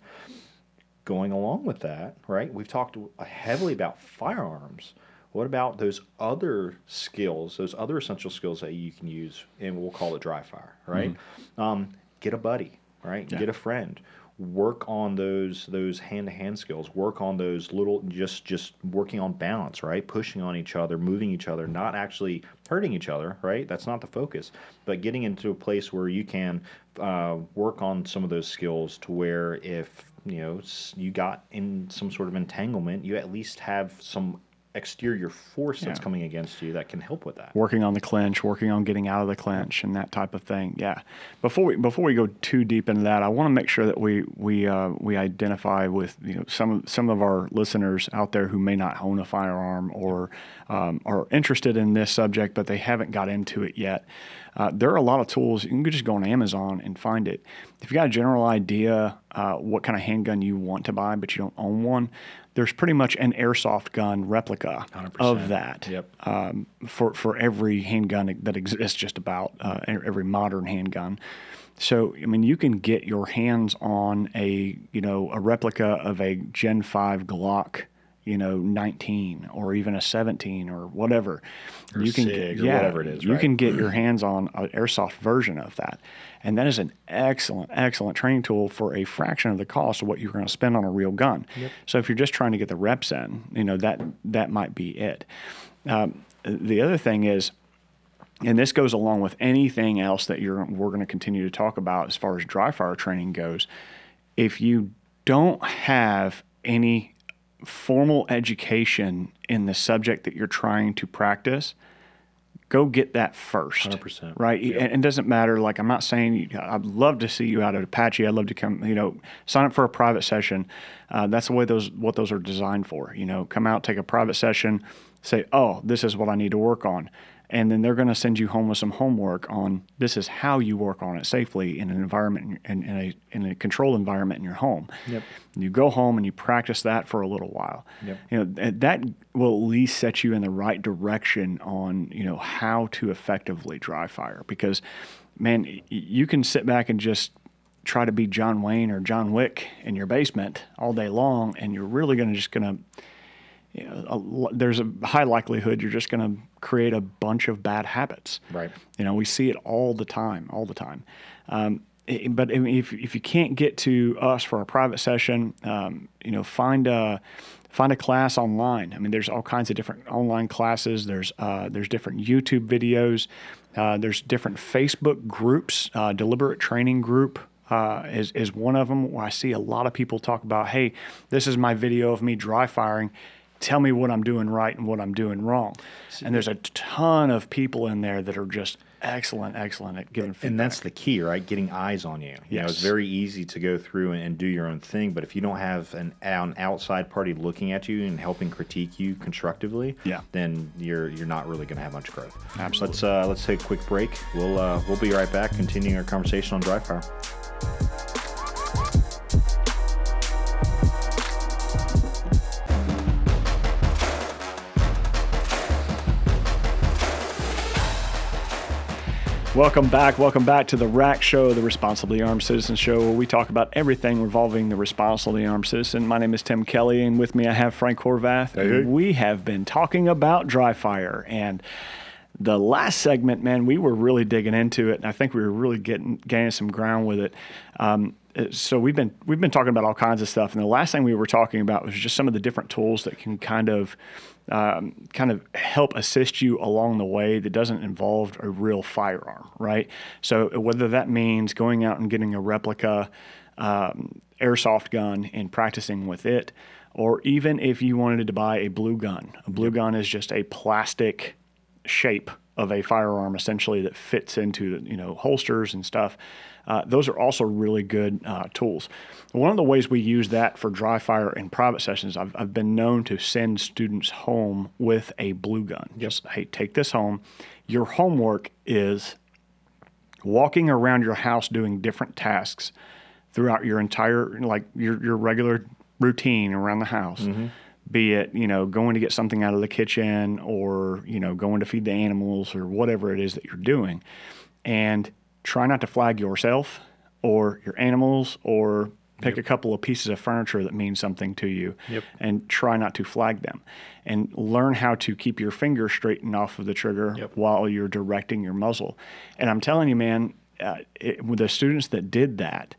S1: Going along with that, right? We've talked heavily about firearms. What about those other skills, those other essential skills that you can use, and we'll call it dry fire, right? Um, get a buddy, right?
S2: Mm-hmm. Yeah.
S1: Get a friend. Work on those those hand to hand skills. Work on those little just just working on balance, right? Pushing on each other, moving each other, not actually hurting each other, right? That's not the focus. But getting into a place where you can uh, work on some of those skills to where if you know s- you got in some sort of entanglement, you at least have some exterior force that's
S2: Yeah.
S1: coming against you that can help with that.
S2: Working on the clinch, working on getting out of the clinch, and that type of thing. Yeah. Before we before we go too deep into that, I want to make sure that we we uh, we identify with you know some of some of our listeners out there who may not own a firearm or um, are interested in this subject, but they haven't got into it yet. Uh, there are a lot of tools. You can just go on Amazon and find it. If you got a general idea uh, what kind of handgun you want to buy, but you don't own one, there's pretty much an airsoft gun replica
S1: one hundred percent.
S2: of that
S1: Yep.
S2: um, for for every handgun that exists, just about uh, every modern handgun. So I mean, you can get your hands on a you know a replica of a Gen five Glock, you know, nineteen or even a seventeen or whatever.
S1: Or
S2: you can
S1: SIG
S2: get,
S1: or
S2: yeah,
S1: whatever it is,
S2: you
S1: right?
S2: can get your hands on an airsoft version of that, and that is an excellent, excellent training tool for a fraction of the cost of what you're going to spend on a real gun.
S1: Yep.
S2: So if you're just trying to get the reps in, you know that that might be it. Um, the other thing is, and this goes along with anything else that you're we're going to continue to talk about as far as dry fire training goes. If you don't have any formal education in the subject that you're trying to practice, go get that first.
S1: one hundred percent.
S2: Right?
S1: Yep.
S2: And it doesn't matter. Like, I'm not saying you, I'd love to see you out at Apache. I'd love to come, you know, sign up for a private session. Uh, that's the way those, what those are designed for. You know, come out, take a private session, say, oh, this is what I need to work on. And then they're going to send you home with some homework on this is how you work on it safely in an environment, in, in a in a controlled environment in your home.
S1: Yep.
S2: You go home and you practice that for a little while.
S1: Yep.
S2: You know, th- that will at least set you in the right direction on, you know, how to effectively dry fire. Because, man, y- you can sit back and just try to be John Wayne or John Wick in your basement all day long, and you're really going to just going to, you know, a, l- there's a high likelihood you're just going to create a bunch of bad habits.
S1: Right.
S2: You know, we see it all the time, all the time. Um, it, but if if you can't get to us for a private session, um, you know, find a find a class online. I mean, there's all kinds of different online classes. There's uh, there's different YouTube videos. Uh, there's different Facebook groups. Uh, Deliberate Training Group uh, is is one of them where I see a lot of people talk about, hey, this is my video of me dry firing. Tell me what I'm doing right and what I'm doing wrong. And there's a ton of people in there that are just excellent, excellent at giving feedback.
S1: And that's the key, right? Getting eyes on you. You
S2: Yes.
S1: know, it's very easy to go through and, and do your own thing, but if you don't have an, an outside party looking at you and helping critique you constructively,
S2: Yeah.
S1: then you're you're not really going to have much growth.
S2: Absolutely.
S1: Let's uh, let's take a quick break. We'll uh, we'll be right back, continuing our conversation on dry fire.
S2: Welcome back. Welcome back to the R A C Show, the Responsibly Armed Citizen Show, where we talk about everything revolving the responsibly armed citizen. My name is Tim Kelly, and with me I have Frank Horvath.
S1: Hey, hey.
S2: We have been talking about dry fire, and the last segment, man, we were really digging into it, and I think we were really getting gaining some ground with it. Um, so we've been we've been talking about all kinds of stuff, and the last thing we were talking about was just some of the different tools that can kind of Um, kind of help assist you along the way that doesn't involve a real firearm, right? So whether that means going out and getting a replica um, airsoft gun and practicing with it, or even if you wanted to buy a blue gun. A blue gun is just a plastic shape of a firearm, essentially, that fits into, you know, holsters and stuff. Uh, those are also really good uh, tools. One of the ways we use that for dry fire in private sessions, I've, I've been known to send students home with a blue gun.
S1: Yep.
S2: Just, hey, take this home. Your homework is walking around your house doing different tasks throughout your entire, like your, your regular routine around the house. Mm-hmm. Be it, you know, going to get something out of the kitchen or, you know, going to feed the animals or whatever it is that you're doing. And try not to flag yourself or your animals, or pick
S1: Yep.
S2: a couple of pieces of furniture that mean something to you.
S1: Yep.
S2: And try not to flag them. And learn how to keep your finger straightened off of the trigger
S1: Yep.
S2: while you're directing your muzzle. And I'm telling you, man, uh, it, with the students that did that,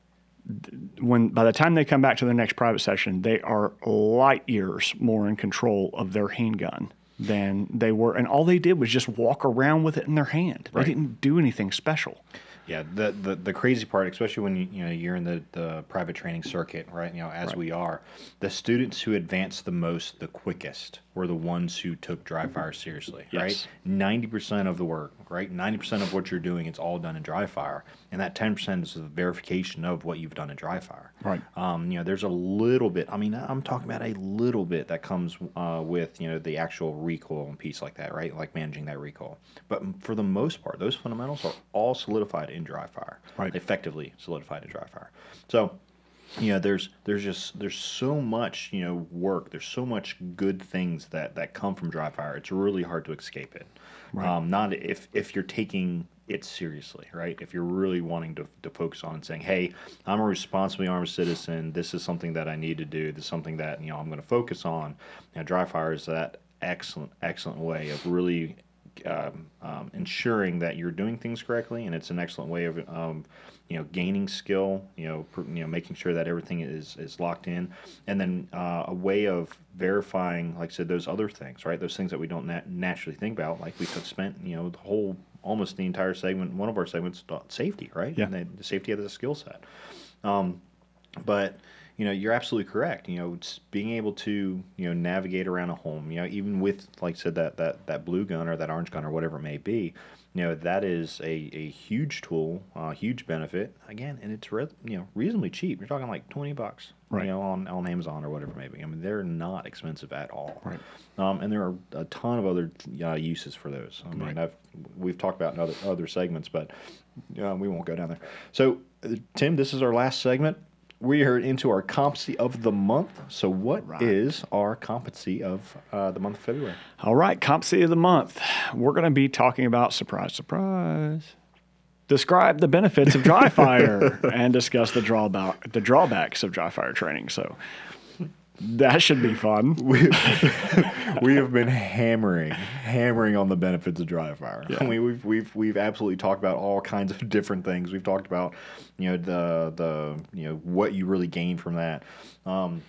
S2: when by the time they come back to their next private session, they are light years more in control of their handgun than they were. And all they did was just walk around with it in their hand.
S1: Right.
S2: They didn't do anything special.
S1: Yeah, the, the the crazy part, especially when you you know you're in the, the private training circuit, right? You know, as
S2: Right.
S1: we are, the students who advanced the most, the quickest, were the ones who took dry fire seriously,
S2: Yes.
S1: right? Ninety percent of the work, right? Ninety percent of what you're doing, it's all done in dry fire, and that ten percent is the verification of what you've done in dry fire.
S2: Right.
S1: Um, you know, there's a little bit. I mean, I'm talking about a little bit that comes uh, with you know the actual recoil and piece like that, right? Like managing that recoil. But for the most part, those fundamentals are all solidified in dry fire.
S2: Right.
S1: Effectively solidified in dry fire. So, you know, there's there's just there's so much you know work. There's so much good things that that come from dry fire. It's really hard to escape it.
S2: Right.
S1: Um, not if if you're taking it seriously, right? If you're really wanting to, to focus on and saying, hey, I'm a responsibly armed citizen. This is something that I need to do. This is something that, you know, I'm going to focus on. You know, dry fire is that excellent, excellent way of really um, um, ensuring that you're doing things correctly. And it's an excellent way of, um, you know, gaining skill, you know, pr- you know, making sure that everything is, is locked in. And then uh, a way of verifying, like I said, those other things, right? Those things that we don't nat- naturally think about. Like we could spent, you know, the whole almost the entire segment, one of our segments, safety, right?
S2: Yeah.
S1: And the, the safety of the skill set. Um, but, you know, you're absolutely correct. You know, it's being able to, you know, navigate around a home, you know, even with, like I said, that, that, that blue gun or that orange gun or whatever it may be, you know, that is a, a huge tool, a uh, huge benefit. Again, and it's, re- you know, reasonably cheap. You're talking like twenty bucks,
S2: Right.
S1: you know, on, on Amazon or whatever it may be. I mean, they're not expensive at all.
S2: Right.
S1: Um, and there are a ton of other uh, uses for those. I mean,
S2: Right.
S1: I've we've talked about in other other segments, but uh, we won't go down there. So, uh, Tim, this is our last segment. We are into our competency of the month. So, what is
S2: Right.
S1: our competency of uh, the month of February?
S2: All right, competency of the month. We're going to be talking about, surprise, surprise, describe the benefits of dry fire and discuss the drawback the drawbacks of dry fire training. So, That should be fun.
S1: We, we have been hammering, hammering on the benefits of dry fire.
S2: Yeah.
S1: I mean, we've we've we've absolutely talked about all kinds of different things. We've talked about, you know, the the you know what you really gain from that. Um,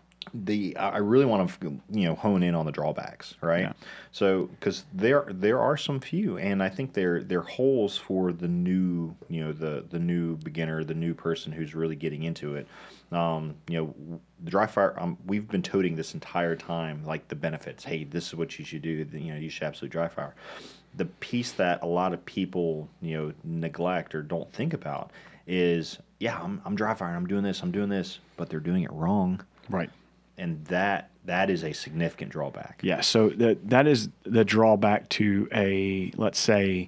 S1: the I really want to you know hone in on the drawbacks, right?
S2: Yeah.
S1: So because there there are some few, and I think they're they're holes for the new you know the the new beginner, the new person who's really getting into it. Um, you know, the dry fire. Um, we've been toting this entire time like the benefits. Hey, this is what you should do. You know, you should absolutely dry fire. The piece that a lot of people you know neglect or don't think about is, yeah, I'm I'm dry firing. I'm doing this. I'm doing this, but they're doing it wrong.
S2: Right.
S1: And that that is a significant drawback.
S2: Yeah, so that that is the drawback to a, let's say,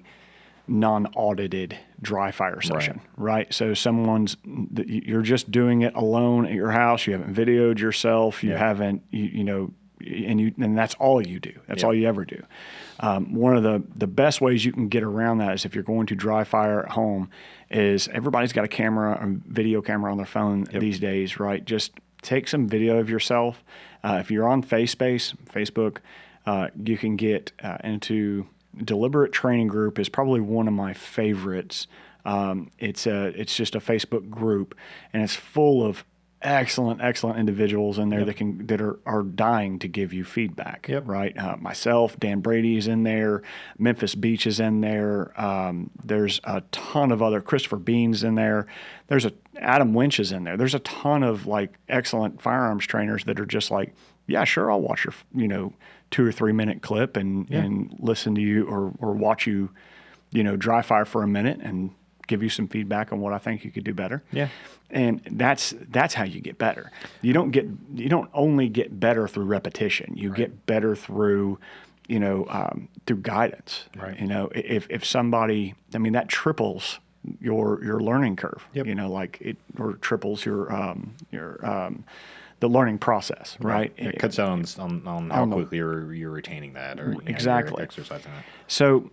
S2: non-audited dry fire session, right? right? So someone's, you're just doing it alone at your house. You haven't videoed yourself. You
S1: yeah.
S2: haven't, you, you know, and you and that's all you do. That's
S1: yeah.
S2: all you ever do. Um, one of the, the best ways you can get around that is if you're going to dry fire at home is everybody's got a camera, a video camera on their phone yep. these days, right? Just take some video of yourself. Uh, if you're on FaceSpace, Facebook, uh, you can get uh, into Deliberate Training Group is probably one of my favorites. Um, it's a it's just a Facebook group, and it's full of excellent, excellent individuals in there yep. that can that are, are dying to give you feedback.
S1: Yep.
S2: Right. Uh, myself, Dan Brady is in there. Memphis Beach is in there. Um, there's a ton of other Christopher Beans in there. There's a Adam Winch is in there. There's a ton of like excellent firearms trainers that are just like, yeah, sure, I'll watch your you know two or three minute clip and
S1: yeah.
S2: and listen to you or or watch you, you know, dry fire for a minute and give you some feedback on what I think you could do better.
S1: Yeah.
S2: And that's that's how you get better. You don't get you don't only get better through repetition. You right. get better through, you know, um, through guidance.
S1: Right.
S2: You know, if if somebody, I mean, that triples your your learning curve.
S1: Yep.
S2: You know, like it or triples your um, your um, the learning process. Right.
S1: right. It, it cuts down on on, on how on quickly the, you're you're retaining that or you
S2: exactly
S1: know, you're exercising that.
S2: So.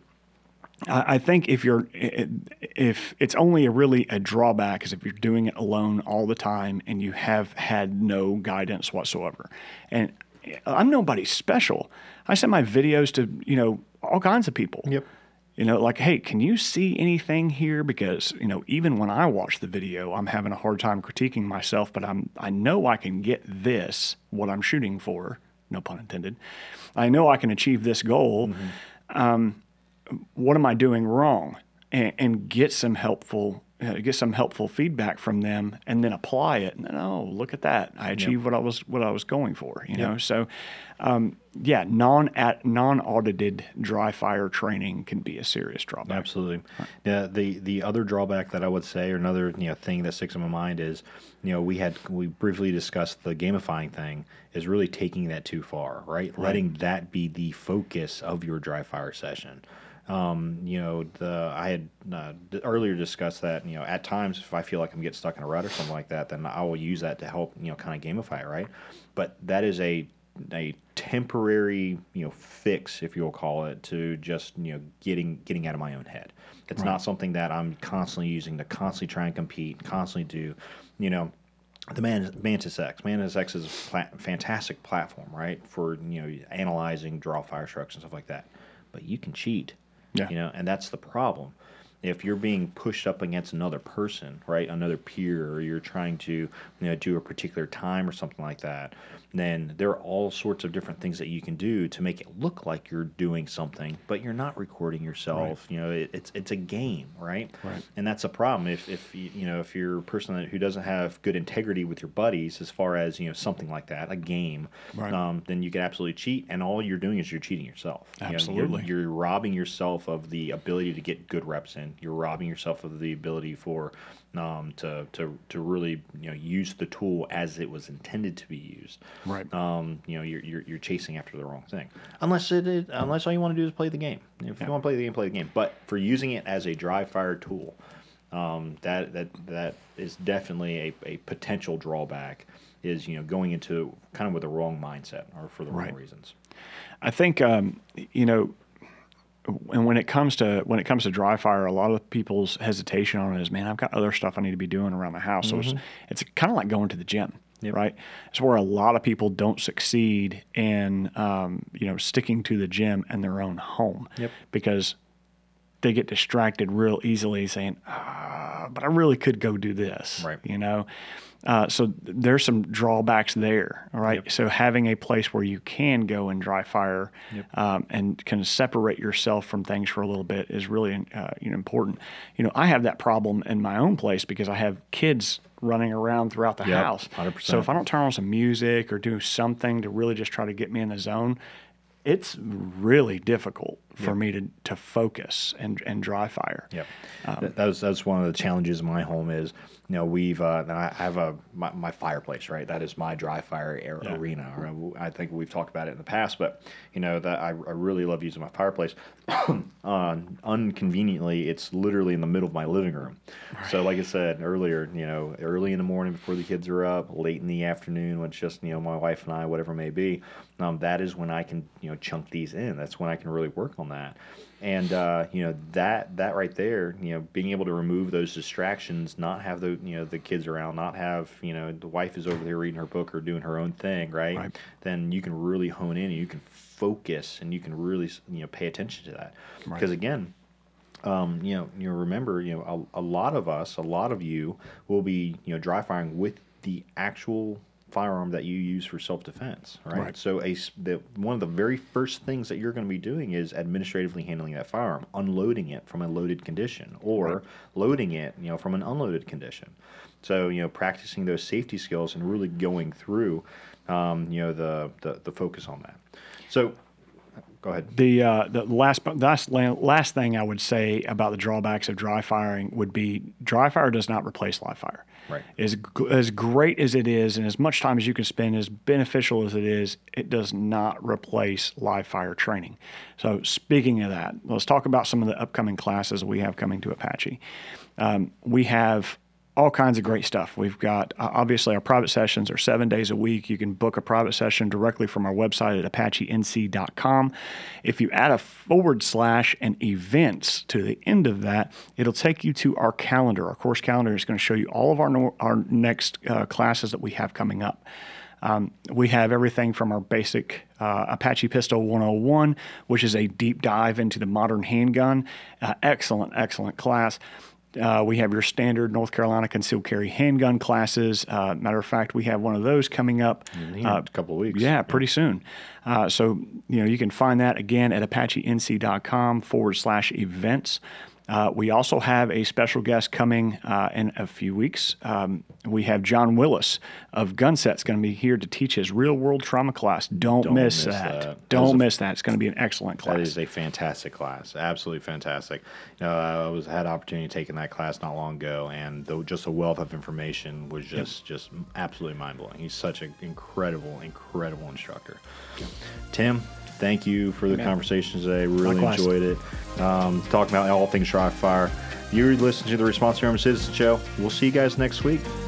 S2: I think if you're, if it's only a really a drawback is if you're doing it alone all the time and you have had no guidance whatsoever. And I'm nobody special. I send my videos to, you know, all kinds of people.
S1: Yep.
S2: You know, like, hey, can you see anything here? Because, you know, even when I watch the video, I'm having a hard time critiquing myself, but I'm, I know I can get this, what I'm shooting for, no pun intended. I know I can achieve this goal. Mm-hmm. Um, what am I doing wrong? And, and get some helpful, uh, get some helpful feedback from them, and then apply it. And then, oh, look at that! I achieved yep. what I was what I was going for. You yep. know, so um, yeah, non at non audited dry fire training can be a serious drawback.
S1: Absolutely. Yeah. The the other drawback that I would say, or another you know thing that sticks in my mind is, you know, we had we briefly discussed the gamifying thing is really taking that too far, right? right. Letting that be the focus of your dry fire session. Um, you know, the I had uh, d- earlier discussed that, you know, at times if I feel like I'm getting stuck in a rut or something like that, then I will use that to help, you know, kind of gamify it, right? But that is a a temporary, you know, fix, if you'll call it, to just, you know, getting getting out of my own head. It's right. not something that I'm constantly using to constantly try and compete, constantly do, you know, the Man- Mantis X. Mantis X is a pla- fantastic platform, right, for, you know, analyzing draw fire strokes and stuff like that. But you can cheat.
S2: Yeah.
S1: You know, and that's the problem. If you're being pushed up against another person, right, another peer, or you're trying to, you know, do a particular time or something like that, then there are all sorts of different things that you can do to make it look like you're doing something, but you're not recording yourself. Right. You know, it, it's it's a game, right?
S2: Right.
S1: And that's a problem. If if you, you know if you're a person that, who doesn't have good integrity with your buddies, as far as you know something like that, a game,
S2: right.
S1: um, then you can absolutely cheat, and all you're doing is you're cheating yourself.
S2: Absolutely,
S1: you know, you're, you're robbing yourself of the ability to get good reps in. You're robbing yourself of the ability for um, to to to really you know use the tool as it was intended to be used.
S2: Right.
S1: Um, you know, you're, you're you're chasing after the wrong thing. Unless it is, unless all you want to do is play the game. If
S2: yeah.
S1: you want to play the game, play the game. But for using it as a dry fire tool, um, that that that is definitely a, a potential drawback. Is you know going into kind of with the wrong mindset or for the wrong
S2: right.
S1: reasons.
S2: I think um, you know. And when it comes to when it comes to dry fire, a lot of people's hesitation on it is, man, I've got other stuff I need to be doing around the house. Mm-hmm. So it's, it's kind of like going to the gym.
S1: Yep.
S2: right? It's where a lot of people don't succeed in, um, you know, sticking to the gym in their own home
S1: Yep.
S2: because they get distracted real easily saying, ah, but I really could go do this,
S1: Right.
S2: you know? Uh, so th- there's some drawbacks there, all right?
S1: Yep.
S2: So having a place where you can go and dry fire
S1: Yep.
S2: um, and can separate yourself from things for a little bit is really uh, you know, important. You know, I have that problem in my own place because I have kids running around throughout the
S1: Yep,
S2: house.
S1: one hundred percent.
S2: So if I don't turn on some music or do something to really just try to get me in the zone, it's really difficult for
S1: Yep.
S2: me to, to focus and, and dry fire.
S1: Yep. Th- that was that's one of the challenges in my home is, you know, we've uh, I have a my, my fireplace, right? That is my dry fire air
S2: Yeah.
S1: arena. Or I think we've talked about it in the past, but you know that I, I really love using my fireplace. uh, unconveniently, it's literally in the middle of my living room. So, like I said earlier, you know, early in the morning before the kids are up, late in the afternoon when it's just you know my wife and I, whatever it may be, um, that is when I can you know chunk these in. That's when I can really work on that. And uh, you know that that right there, you know, being able to remove those distractions, not have the you know the kids around, not have you know the wife is over there reading her book or doing her own thing, right?
S2: Right.
S1: Then you can really hone in and you can focus and you can really you know pay attention to that.
S2: Right.
S1: Because again, um, you know you remember you know a, a lot of us, a lot of you will be you know dry firing with the actual firearm that you use for self-defense, right?
S2: Right.
S1: So a s- the, one of the very first things that you're going to be doing is administratively handling that firearm, unloading it from a loaded condition or
S2: Right.
S1: loading it, you know, from an unloaded condition. So, you know, practicing those safety skills and really going through, um, you know, the, the, the focus on that. So go ahead.
S2: The uh, the last last last thing I would say about the drawbacks of dry firing would be dry fire does not replace live fire.
S1: Right.
S2: As g- as great as it is, and as much time as you can spend, as beneficial as it is, it does not replace live fire training. So speaking of that, let's talk about some of the upcoming classes we have coming to Apache. Um, we have all kinds of great stuff. We've got, uh, obviously, our private sessions are seven days a week. You can book a private session directly from our website at apache n c dot com. If you add a forward slash and events to the end of that, it'll take you to our calendar. Our course calendar is going to show you all of our, no, our next uh, classes that we have coming up. Um, we have everything from our basic uh, Apache Pistol one oh one, which is a deep dive into the modern handgun. Uh, excellent, excellent class. Uh, we have your standard North Carolina concealed carry handgun classes. Uh, matter of fact, we have one of those coming up
S1: In a couple of weeks.
S2: yeah, pretty soon. Uh, so, you know, you can find that again at apache n c dot com forward slash events. Uh, we also have a special guest coming uh, in a few weeks. Um, we have John Willis of Gunset's going to be here to teach his real-world trauma class. Don't,
S1: Don't
S2: miss,
S1: miss
S2: that.
S1: that.
S2: Don't
S1: That is a-
S2: miss that. It's going to be an excellent class.
S1: That is a fantastic class, absolutely fantastic. You know, I was had opportunity to take in that class not long ago, and the, just a wealth of information was just just absolutely mind blowing. He's such an incredible, incredible instructor. Tim, thank you for the
S2: Man.
S1: conversation today. Really
S2: Likewise.
S1: enjoyed it. Um, talking about all things dry fire. You're listening to the Responsible Armed Citizen Show. We'll see you guys next week.